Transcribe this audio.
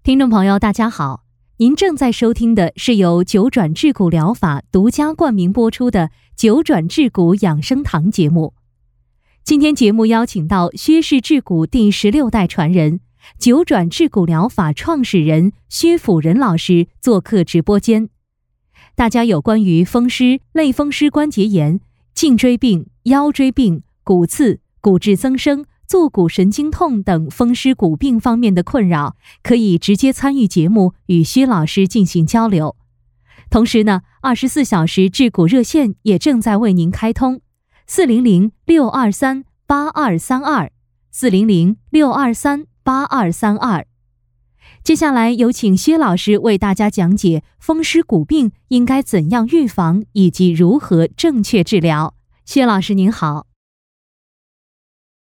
听众朋友大家好，您正在收听的是由九转治骨疗法独家冠名播出的九转治骨养生堂节目。今天节目邀请到薛氏治骨第16代传人、九转治骨疗法创始人薛辅仁老师做客直播间。大家有关于风湿、类风湿关节炎、颈椎病、腰椎病、骨刺、骨质增生、坐骨神经痛等风湿骨病方面的困扰，可以直接参与节目与薛老师进行交流。同时呢，24小时治骨热线也正在为您开通，400-623-8232 400-623-8232。接下来有请薛老师为大家讲解风湿骨病应该怎样预防以及如何正确治疗。薛老师您好。